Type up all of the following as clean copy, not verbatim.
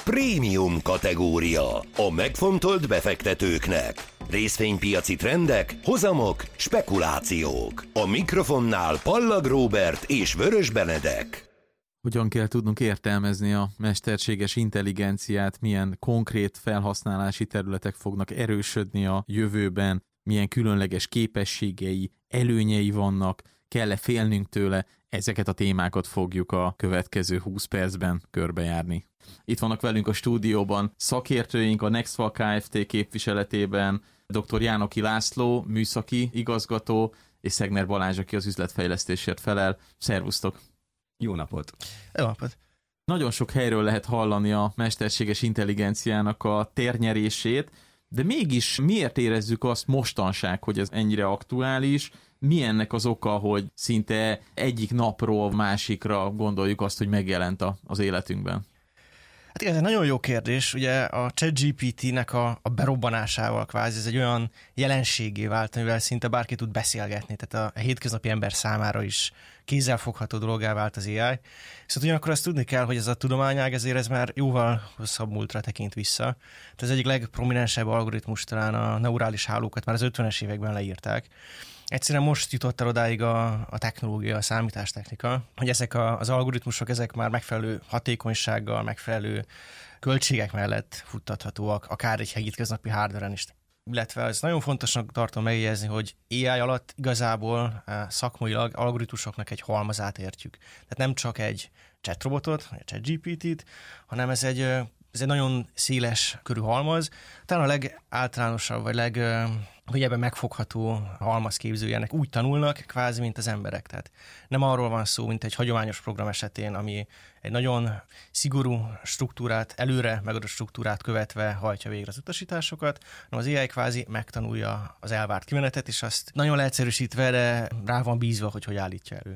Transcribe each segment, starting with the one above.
Prémium kategória. A megfontolt befektetőknek. Részvénypiaci trendek, hozamok, spekulációk. A mikrofonnál Pallag Róbert és Vörös Benedek. Hogyan kell tudnunk értelmezni a mesterséges intelligenciát, milyen konkrét felhasználási területek fognak erősödni a jövőben, milyen különleges képességei, előnyei vannak, kell-e félnünk tőle, ezeket a témákat fogjuk a következő 20 percben körbejárni. Itt vannak velünk a stúdióban szakértőink a Nextfal Kft. Képviseletében, dr. Jánoki László, műszaki igazgató, és Szegner Balázs, aki az üzletfejlesztésért felel. Szervusztok! Jó napot! Jó napot! Nagyon sok helyről lehet hallani a mesterséges intelligenciának a térnyerését, de mégis miért érezzük azt mostanság, hogy ez ennyire aktuális? Mi ennek az oka, hogy szinte egyik napról másikra gondoljuk azt, hogy megjelent az életünkben? Hát igen, ez egy nagyon jó kérdés. Ugye a ChatGPT-nek a berobbanásával kvázi ez egy olyan jelenségé vált, amivel szinte bárki tud beszélgetni, tehát a hétköznapi ember számára is kézzelfogható dologgá vált az AI. Szóval ugyanakkor azt tudni kell, hogy ez a tudományág ezért ez már jóval hosszabb múltra tekint vissza. Tehát az egyik legprominensebb algoritmus talán a neurális hálókat már az 50-es években leírták. Egyszerűen most jutott el odáig a technológia, a számítástechnika, hogy ezek az algoritmusok, ezek már megfelelő hatékonysággal, megfelelő költségek mellett futtathatóak, akár egy hétköznapi hardware-en is. Illetve ez nagyon fontosnak tartom megjegyezni, hogy AI alatt igazából szakmailag algoritmusoknak egy halmazát értjük. Tehát nem csak egy chatrobotot, vagy egy ChatGPT-t, hanem ez egy nagyon széles körű halmaz, talán a legáltalánosabb, vagy leghelyebben megfogható halmazképzőjének úgy tanulnak, kvázi, mint az emberek. Tehát nem arról van szó, mint egy hagyományos program esetén, ami egy nagyon szigorú struktúrát, előre megadott struktúrát követve hajtja végre az utasításokat, hanem az AI kvázi megtanulja az elvárt kimenetet, és azt nagyon leegyszerűsítve, de rá van bízva, hogy állítja elő.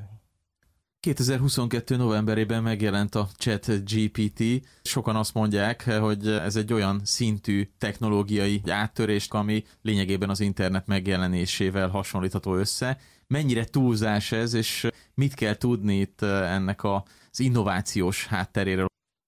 2022. novemberében megjelent a ChatGPT. Sokan azt mondják, hogy ez egy olyan szintű technológiai áttörés, ami lényegében az internet megjelenésével hasonlítható össze. Mennyire túlzás ez, és mit kell tudni itt ennek az innovációs hátteréről?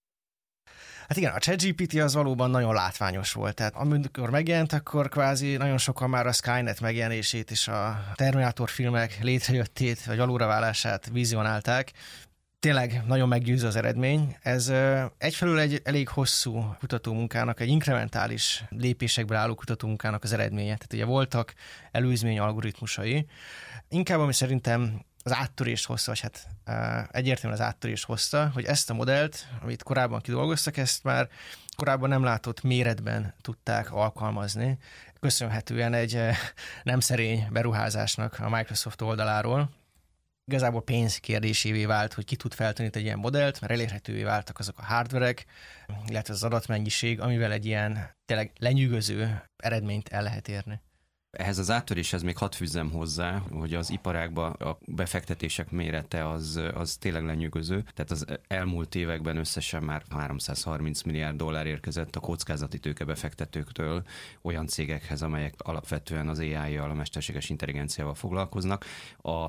Hát igen, a ChatGPT az valóban nagyon látványos volt. Tehát amikor megjelent, akkor kvázi nagyon sokan már a Skynet megjelenését és a Terminátor filmek létrejöttét, vagy valóraválását vizionálták. Tényleg nagyon meggyőző az eredmény. Ez egyfelől egy elég hosszú kutatómunkának, egy inkrementális lépésekből álló kutatómunkának az eredménye. Tehát ugye voltak előzmény algoritmusai. Inkább, ami szerintem az áttörést hozta, vagy hát egyértelműen az áttörést hozta, hogy ezt a modellt, amit korábban kidolgoztak, ezt már korábban nem látott méretben tudták alkalmazni, köszönhetően egy nem szerény beruházásnak a Microsoft oldaláról. Igazából pénz kérdésévé vált, hogy ki tud feltenni egy ilyen modellt, mert elérhetővé váltak azok a hardverek, illetve az adatmennyiség, amivel egy ilyen tényleg lenyűgöző eredményt el lehet érni. Ehhez az áttöréshez még hadd fűzzem hozzá, hogy az iparágban a befektetések mérete az tényleg lenyűgöző. Tehát az elmúlt években összesen már 330 milliárd dollár érkezett a kockázati tőkebefektetőktől olyan cégekhez, amelyek alapvetően az AI-jal, a mesterséges intelligenciával foglalkoznak. A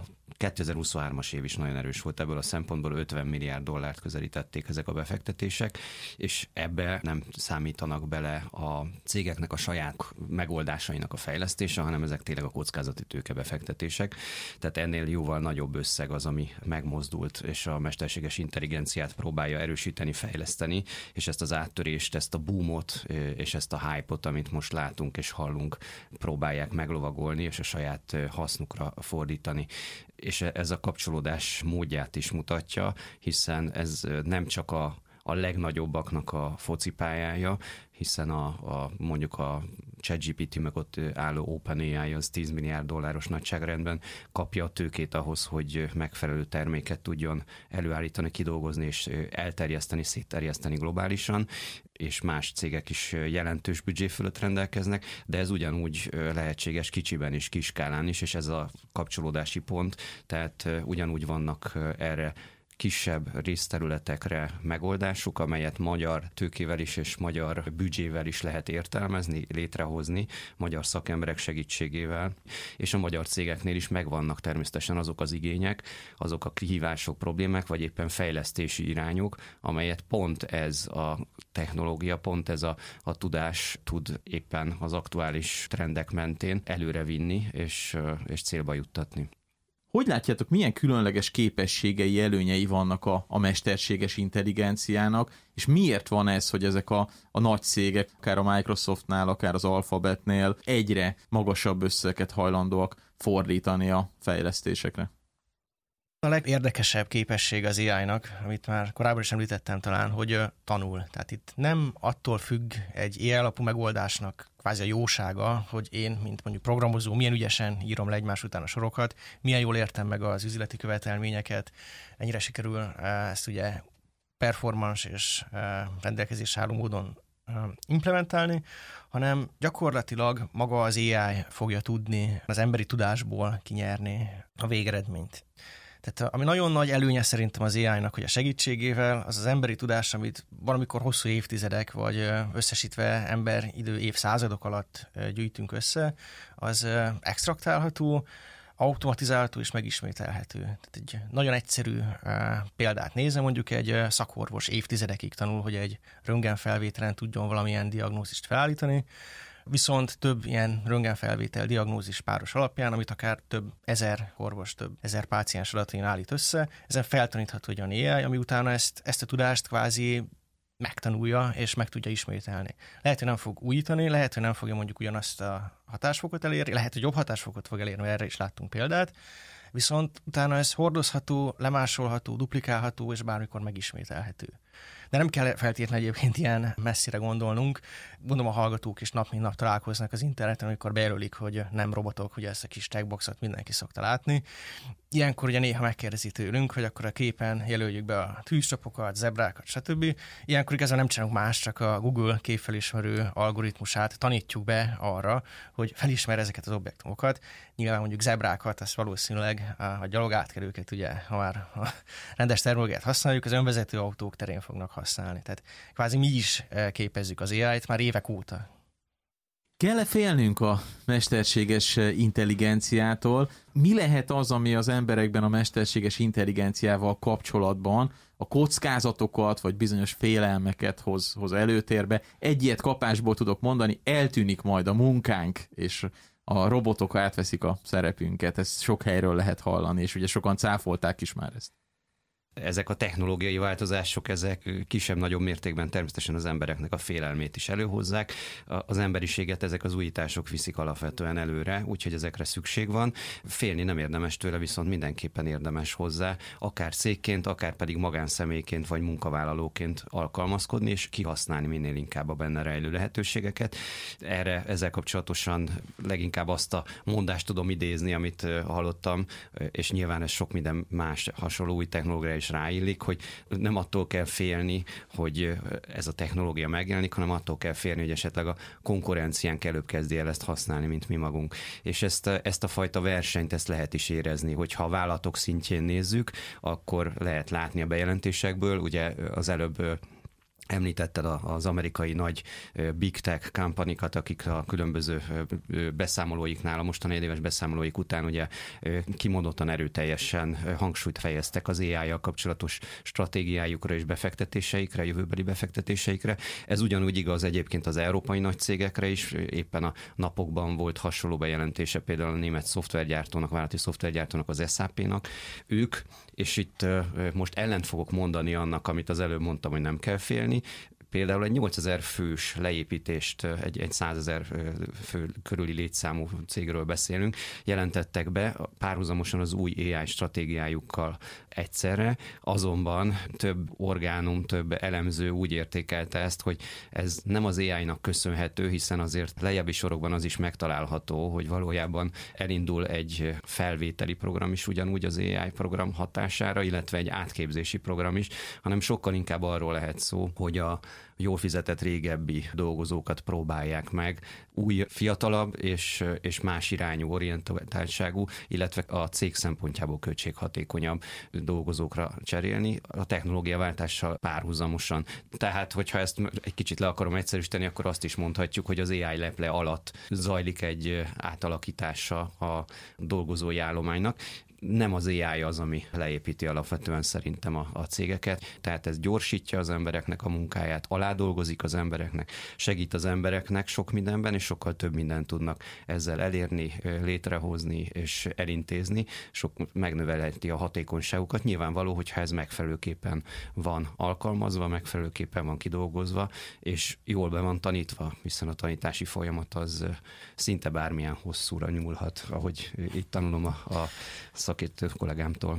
2023-as év is nagyon erős volt ebből a szempontból, 50 milliárd dollárt közelítették ezek a befektetések, és ebbe nem számítanak bele a cégeknek a saját megoldásainak a fejlesztése, hanem ezek tényleg a kockázati tőkebefektetések. Tehát ennél jóval nagyobb összeg az, ami megmozdult, és a mesterséges intelligenciát próbálja erősíteni, fejleszteni, és ezt az áttörést, ezt a boomot, és ezt a hype-ot, amit most látunk és hallunk, próbálják meglovagolni, és a saját hasznukra fordítani. És ez a kapcsolódás módját is mutatja, hiszen ez nem csak a legnagyobbaknak a focipályája, hiszen mondjuk a ChatGPT meg ott álló OpenAI az 10 milliárd dolláros nagyságrendben kapja a tőkét ahhoz, hogy megfelelő terméket tudjon előállítani, kidolgozni és elterjeszteni, szétterjeszteni globálisan, és más cégek is jelentős büdzsé fölött rendelkeznek, de ez ugyanúgy lehetséges kicsiben és kiskálán is, és ez a kapcsolódási pont, tehát ugyanúgy vannak erre kisebb részterületekre megoldásuk, amelyet magyar tőkével is és magyar büdzsével is lehet értelmezni, létrehozni, magyar szakemberek segítségével, és a magyar cégeknél is megvannak természetesen azok az igények, azok a kihívások, problémák, vagy éppen fejlesztési irányok, amelyet pont ez a technológia, pont ez a tudás tud éppen az aktuális trendek mentén előrevinni és célba juttatni. Hogy látjátok, milyen különleges képességei, előnyei vannak a mesterséges intelligenciának, és miért van ez, hogy ezek a nagy cégek, akár a Microsoftnál, akár az Alphabetnél egyre magasabb összeget hajlandóak fordítani a fejlesztésekre? A legérdekesebb képesség az AI-nak, amit már korábban is említettem talán, hogy tanul. Tehát itt nem attól függ egy AI alapú megoldásnak kvázi a jósága, hogy én, mint mondjuk programozó, milyen ügyesen írom le egymás után a sorokat, milyen jól értem meg az üzleti követelményeket, ennyire sikerül ezt ugye performance és rendelkezésre álló módon implementálni, hanem gyakorlatilag maga az AI fogja tudni az emberi tudásból kinyerni a végeredményt. Tehát ami nagyon nagy előnye szerintem az AI-nak, hogy a segítségével az emberi tudás, amit valamikor hosszú évtizedek, vagy összesítve emberidő évszázadok alatt gyűjtünk össze, az extraktálható, automatizálható és megismételhető. Tehát egy nagyon egyszerű példát nézve, mondjuk egy szakorvos évtizedekig tanul, hogy egy röntgenfelvételen tudjon valamilyen diagnózist felállítani, viszont több ilyen röntgenfelvétel diagnózis páros alapján, amit akár több ezer orvos, több ezer páciens adatain állít össze, ezen feltanítható egy olyan AI, ami utána ezt a tudást kvázi megtanulja és meg tudja ismételni. Lehet, hogy nem fog újítani, lehet, hogy nem fogja mondjuk ugyanazt a hatásfokot elérni, lehet, hogy jobb hatásfokot fog elérni, erre is láttunk példát, viszont utána ez hordozható, lemásolható, duplikálható és bármikor megismételhető. De nem kell feltétlenül egyébként ilyen messzire gondolnunk. Gondolom a hallgatók is nap mint nap találkoznak az interneten, amikor bejelölik, hogy nem robotok, ugye ezt a kis checkboxot mindenki szokta látni. Ilyenkor ugye néha megkérdezi tőlünk, hogy akkor a képen jelöljük be a tűzcsapokat, zebrákat, stb. Ilyenkor igazán nem csinálunk más, csak a Google képfelismerő algoritmusát tanítjuk be arra, hogy felismer ezeket az objektumokat. Nyilván mondjuk zebrákat, ezt valószínűleg a gyalogátkelőket, ugye, ha már a rendes terminológiát használjuk, az önvezető autók terén fognak használni. Tehát kvázi mi is képezzük az AI-t már évek óta. Kell-e félnünk a mesterséges intelligenciától? Mi lehet az, ami az emberekben a mesterséges intelligenciával kapcsolatban a kockázatokat vagy bizonyos félelmeket hoz előtérbe? Egy ilyet kapásból tudok mondani, eltűnik majd a munkánk, és a robotok átveszik a szerepünket. Ezt sok helyről lehet hallani, és ugye sokan cáfolták is már ezt. Ezek a technológiai változások, ezek kisebb-nagyobb mértékben természetesen az embereknek a félelmét is előhozzák. Az emberiséget ezek az újítások viszik alapvetően előre, úgyhogy ezekre szükség van. Félni nem érdemes tőle, viszont mindenképpen érdemes hozzá, akár cégként, akár pedig magánszemélyként vagy munkavállalóként alkalmazkodni, és kihasználni minél inkább a benne rejlő lehetőségeket. Ezzel kapcsolatosan leginkább azt a mondást tudom idézni, amit hallottam, és nyilván ez sok minden más hasonló új technológia is ráillik, hogy nem attól kell félni, hogy ez a technológia megjelenik, hanem attól kell félni, hogy esetleg a konkurenciánk előbb kezdi el ezt használni, mint mi magunk. És ezt a fajta versenyt, ezt lehet is érezni, hogyha a vállalatok szintjén nézzük, akkor lehet látni a bejelentésekből, ugye az előbb említetted az amerikai nagy big tech companikat, akik a különböző beszámolóiknál, a mostani éves beszámolóik után ugye kimondottan erőteljesen hangsúlyt fejeztek az AI-jal kapcsolatos stratégiájukra és befektetéseikre, jövőbeli befektetéseikre. Ez ugyanúgy igaz egyébként az európai nagy cégekre is. Éppen a napokban volt hasonló bejelentése például a német szoftvergyártónak, vállalati szoftvergyártónak, az SAP-nak. Ők, és itt most ellent fogok mondani annak, amit az előbb mondtam, hogy nem kell félni, például egy 8000 fős leépítést, egy 100 000 fő körüli létszámú cégről beszélünk, jelentettek be párhuzamosan az új AI stratégiájukkal egyszerre, azonban több orgánum, több elemző úgy értékelte ezt, hogy ez nem az AI-nak köszönhető, hiszen azért lejjebbi sorokban az is megtalálható, hogy valójában elindul egy felvételi program is ugyanúgy az AI program hatására, illetve egy átképzési program is, hanem sokkal inkább arról lehet szó, hogy jól fizetett régebbi dolgozókat próbálják meg új, fiatalabb és más irányú orientáltságú, illetve a cég szempontjából költséghatékonyabb dolgozókra cserélni a technológiaváltással párhuzamosan. Tehát, hogyha ezt egy kicsit le akarom egyszerűsíteni, akkor azt is mondhatjuk, hogy az AI leple alatt zajlik egy átalakítása a dolgozói állománynak. Nem az AI az, ami leépíti alapvetően szerintem a cégeket, tehát ez gyorsítja az embereknek a munkáját, aládolgozik az embereknek, segít az embereknek sok mindenben, és sokkal több mindent tudnak ezzel elérni, létrehozni és elintézni, megnövelheti a hatékonyságukat. Nyilvánvaló, hogyha ez megfelelőképpen van alkalmazva, megfelelőképpen van kidolgozva, és jól be van tanítva, hiszen a tanítási folyamat az szinte bármilyen hosszúra nyúlhat, ahogy itt tanulom a szakértő kollégámtól.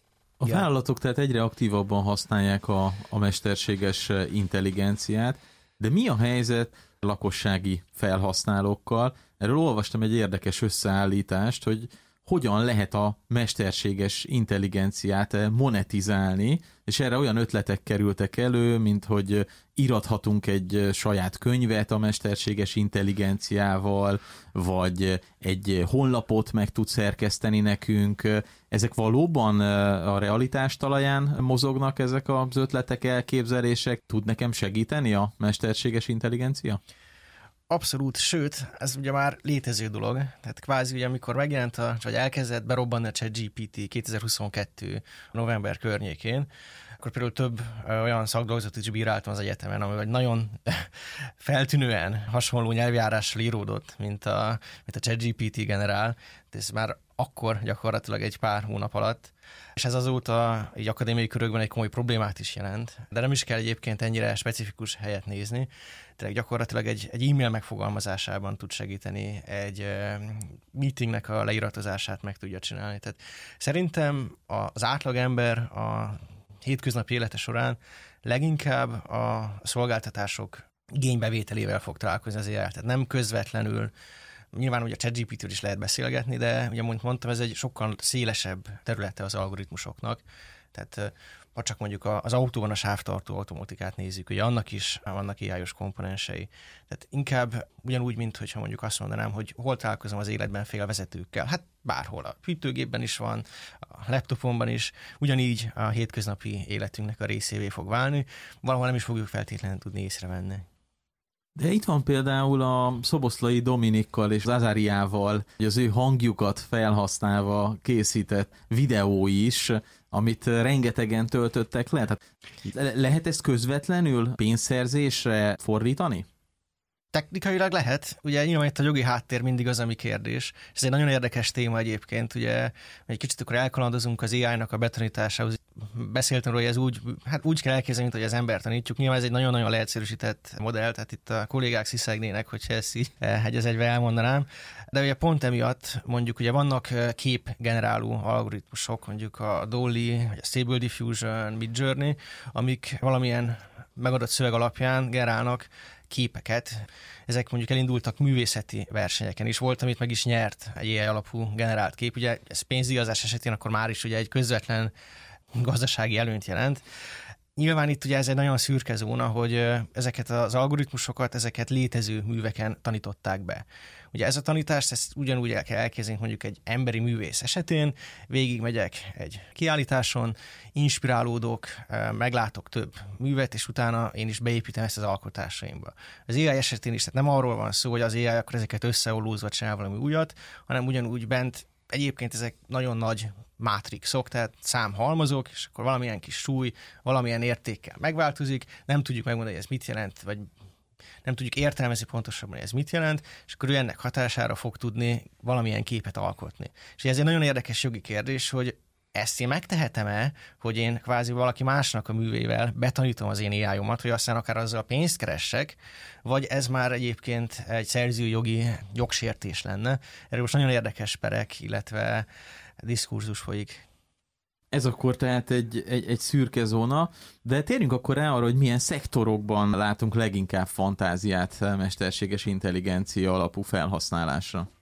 A vállalatok tehát egyre aktívabban használják a mesterséges intelligenciát, de mi a helyzet lakossági felhasználókkal? Erről olvastam egy érdekes összeállítást, hogy hogyan lehet a mesterséges intelligenciát monetizálni, és erre olyan ötletek kerültek elő, mint hogy írathatunk egy saját könyvet a mesterséges intelligenciával, vagy egy honlapot meg tud szerkeszteni nekünk. Ezek valóban a realitás talaján mozognak ezek az ötletek, elképzelések? Tud nekem segíteni a mesterséges intelligencia? Abszolút, sőt, ez ugye már létező dolog. Tehát kvázi ugye, amikor megjelent, vagy elkezdett berobbanni a ChatGPT 2022. november környékén, akkor például több olyan szakdolgozatot is bíráltam az egyetemen, ami nagyon feltűnően hasonló nyelvjárással íródott, mint a ChatGPT generál. De ez már akkor gyakorlatilag egy pár hónap alatt, és ez azóta így akadémiai körökben egy komoly problémát is jelent, de nem is kell egyébként ennyire specifikus helyet nézni. Tehát gyakorlatilag egy e-mail megfogalmazásában tud segíteni, egy meetingnek a leiratozását meg tudja csinálni. Tehát szerintem az átlagember a hétköznapi élete során leginkább a szolgáltatások igénybevételével fog találkozni az AI. Tehát nem közvetlenül. Nyilván ugye a ChatGPT-ről is lehet beszélgetni, de ugye mondtam, ez egy sokkal szélesebb területe az algoritmusoknak. Tehát ha csak mondjuk az autóban a sávtartó automatikát nézzük, ugye annak is vannak AI-os komponensei. Tehát inkább ugyanúgy, mint hogyha mondjuk azt mondanám, hogy hol találkozom az életben félvezetőkkel. Hát bárhol, a hűtőgépben is van, a laptopomban is, ugyanígy a hétköznapi életünknek a részévé fog válni, valahol nem is fogjuk feltétlenül tudni észrevenni. De itt van például a Szoboszlai Dominikkal és Lazáriával, az ő hangjukat felhasználva készített videó is, amit rengetegen töltöttek le. Tehát lehet ezt közvetlenül pénzszerzésre fordítani? Technikailag lehet, ugye nyilván itt a jogi háttér mindig az, ami kérdés. Ez egy nagyon érdekes téma egyébként, ugye egy kicsit akkor elkalandozunk az AI-nak a betanításához. Beszéltem róla, hogy ez úgy kell elképzelni, mint hogy az embert tanítjuk. Nyilván ez egy nagyon-nagyon leegyszerűsített modell, tehát itt a kollégák sziszegnének, hogyha ezt így egy egybe elmondanám. De ugye pont emiatt mondjuk ugye vannak képgeneráló algoritmusok, mondjuk a DALL-E, vagy a Stable Diffusion, Midjourney, amik valamilyen megadott szöveg alapján generálnak képeket. Ezek mondjuk elindultak művészeti versenyeken is. Volt, amit meg is nyert egy AI alapú generált kép. Ugye ez pénzdíjazás esetén akkor már is ugye egy közvetlen gazdasági előnyt jelent. Nyilván itt ugye ez egy nagyon szürke zóna, hogy ezeket az algoritmusokat, ezeket létező műveken tanították be. Ugye ez a tanítást, ezt ugyanúgy el kell elkezdeni mondjuk egy emberi művész esetén, végigmegyek egy kiállításon, inspirálódok, meglátok több művet, és utána én is beépítem ezt az alkotásaimba. Az AI esetén is, tehát nem arról van szó, hogy az AI akkor ezeket összeollózva csinál valami újat, hanem ugyanúgy bent egyébként ezek nagyon nagy mátrixok, tehát számhalmazok, és akkor valamilyen kis súly, valamilyen értékkel megváltozik, nem tudjuk megmondani, hogy ez mit jelent, vagy nem tudjuk értelmezni pontosabban, hogy ez mit jelent, és akkor ő ennek hatására fog tudni valamilyen képet alkotni. És ez egy nagyon érdekes jogi kérdés, hogy ezt én megtehetem-e, hogy én kvázi valaki másnak a művével betanítom az én AI-omat, hogy aztán akár azzal pénzt keressek, vagy ez már egyébként egy szerzőjogi jogsértés lenne. Erről most nagyon érdekes perek, illetve diskurzus folyik. Ez akkor tehát egy szürke zóna, de térjünk akkor rá arra, hogy milyen szektorokban látunk leginkább fantáziát mesterséges intelligencia alapú felhasználásra.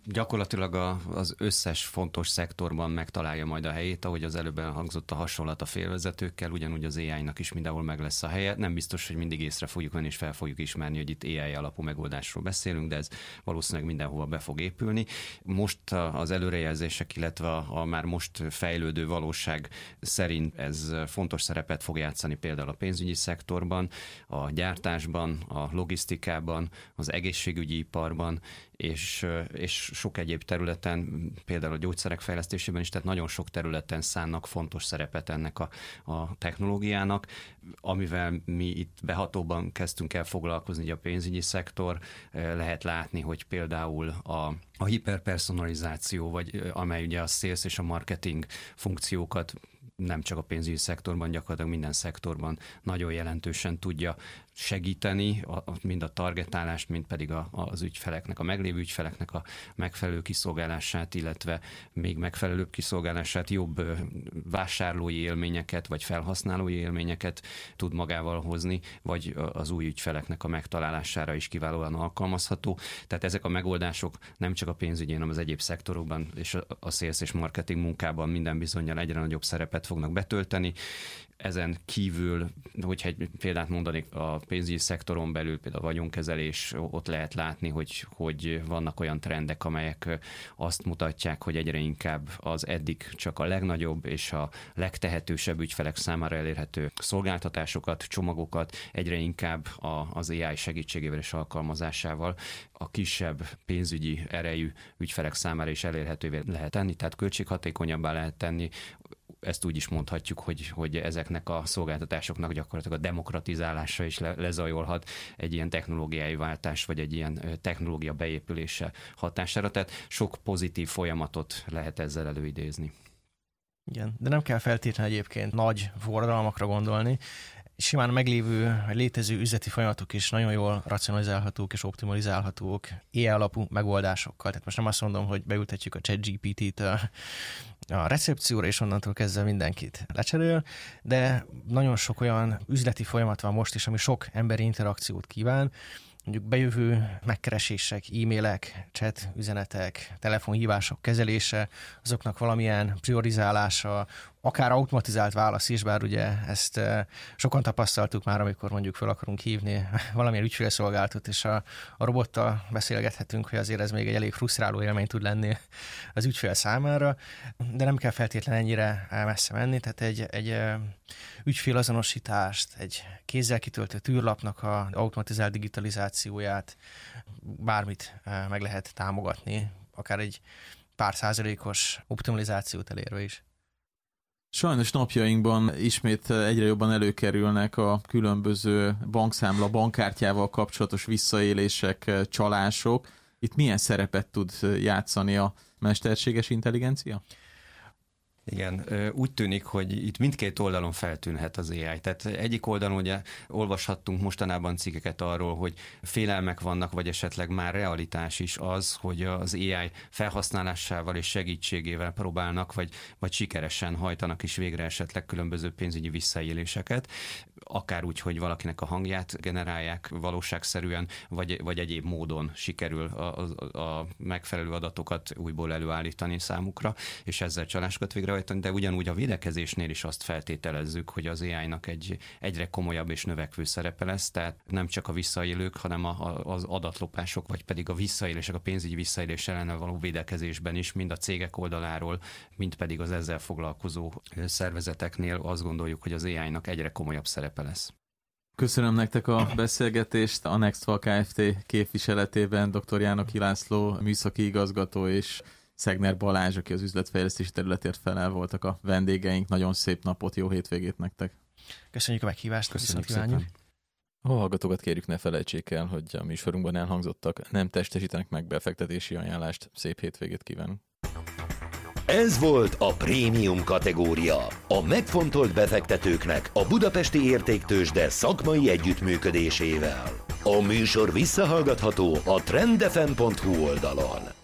Gyakorlatilag az összes fontos szektorban megtalálja majd a helyét, ahogy az előbb elhangzott a hasonlat a félvezetőkkel, ugyanúgy az AI-nak is mindenhol meg lesz a helye. Nem biztos, hogy mindig észre fogjuk venni és fel fogjuk ismerni, hogy itt AI alapú megoldásról beszélünk, de ez valószínűleg mindenhova be fog épülni. Most az előrejelzések, illetve a már most fejlődő valóság szerint ez fontos szerepet fog játszani például a pénzügyi szektorban, a gyártásban, a logisztikában, az egészségügyi iparban, és sok egyéb területen, például a gyógyszerek fejlesztésében is, tehát nagyon sok területen szánnak fontos szerepet ennek a technológiának, amivel mi itt behatóban kezdtünk el foglalkozni, a pénzügyi szektor, lehet látni, hogy például a hiperpersonalizáció, vagy amely ugye a sales és a marketing funkciókat nem csak a pénzügyi szektorban, gyakorlatilag minden szektorban nagyon jelentősen tudja segíteni, mind a targetálást, mind pedig az ügyfeleknek, a meglévő ügyfeleknek a megfelelő kiszolgálását, illetve még megfelelőbb kiszolgálását, jobb vásárlói élményeket, vagy felhasználói élményeket tud magával hozni, vagy az új ügyfeleknek a megtalálására is kiválóan alkalmazható. Tehát ezek a megoldások nem csak a pénzügyi, hanem az egyéb szektorokban és a sales és marketing munkában minden bizonnyal egyre nagyobb szerepet fognak betölteni. Ezen kívül, hogyha egy példát mondanék, a pénzügyi szektoron belül például a vagyonkezelés, ott lehet látni, hogy vannak olyan trendek, amelyek azt mutatják, hogy egyre inkább az eddig csak a legnagyobb és a legtehetősebb ügyfelek számára elérhető szolgáltatásokat, csomagokat egyre inkább az AI segítségével és alkalmazásával a kisebb pénzügyi erejű ügyfelek számára is elérhetővé lehet tenni, tehát költséghatékonyabbá lehet tenni. Ezt úgy is mondhatjuk, hogy ezeknek a szolgáltatásoknak gyakorlatilag a demokratizálása is lezajolhat egy ilyen technológiai váltás, vagy egy ilyen technológia beépülése hatására. Tehát sok pozitív folyamatot lehet ezzel előidézni. Igen, de nem kell feltétlenül egyébként nagy forradalmakra gondolni. Simán meglévő, létező üzleti folyamatok is nagyon jól racionalizálhatók és optimalizálhatók AI alapú megoldásokkal. Tehát most nem azt mondom, hogy beültetjük a ChatGPT-t a recepcióra, és onnantól kezdve mindenkit lecserél, de nagyon sok olyan üzleti folyamat van most is, ami sok emberi interakciót kíván, mondjuk bejövő megkeresések, e-mailek, chat üzenetek, telefonhívások kezelése, azoknak valamilyen priorizálása, akár automatizált válasz is, bár ugye ezt sokan tapasztaltuk már, amikor mondjuk fel akarunk hívni valamilyen ügyfélszolgáltat, és a robottal beszélgethetünk, hogy azért ez még egy elég frusztráló élmény tud lenni az ügyfél számára, de nem kell feltétlenül ennyire messze menni, tehát egy ügyfélazonosítást, egy kézzel kitöltött űrlapnak az automatizált digitalizációját, bármit meg lehet támogatni, akár egy pár százalékos optimalizációt elérve is. Sajnos napjainkban ismét egyre jobban előkerülnek a különböző bankszámla, bankkártyával kapcsolatos visszaélések, csalások. Itt milyen szerepet tud játszani a mesterséges intelligencia? Igen, úgy tűnik, hogy itt mindkét oldalon feltűnhet az AI. Tehát egyik oldalon ugye olvashattunk mostanában cikkeket arról, hogy félelmek vannak, vagy esetleg már realitás is az, hogy az AI felhasználásával és segítségével próbálnak, vagy sikeresen hajtanak is végre esetleg különböző pénzügyi visszaéléseket, akár úgy, hogy valakinek a hangját generálják valóságszerűen, vagy egyéb módon sikerül a megfelelő adatokat újból előállítani számukra, és ezzel csalásokat végrehajtani, de ugyanúgy a védekezésnél is azt feltételezzük, hogy az AI-nak egy egyre komolyabb és növekvő szerepe lesz, tehát nem csak a visszaélők, hanem az adatlopások, vagy pedig a visszaélések, a pénzügyi visszaélés ellen való védekezésben is, mind a cégek oldaláról, mind pedig az ezzel foglalkozó szervezeteknél azt gondoljuk, hogy az AI-nak egyre komolyabb szerepe lesz. Köszönöm nektek a beszélgetést. A Nextfal Kft. Képviseletében dr. Jánoki László, műszaki igazgató, és Szegner Balázs, aki az üzletfejlesztési területért felel, voltak a vendégeink. Nagyon szép napot, jó hétvégét nektek. Köszönjük a meghívást. Köszönjük szépen. A hallgatókat kérjük, ne felejtsék el, hogy a műsorunkban elhangzottak nem testesítenek meg befektetési ajánlást. Szép hétvégét kívánunk. Ez volt a prémium kategória. A megfontolt befektetőknek a Budapesti Értéktőzsde szakmai együttműködésével. A műsor visszahallgatható a trendfm.hu oldalon.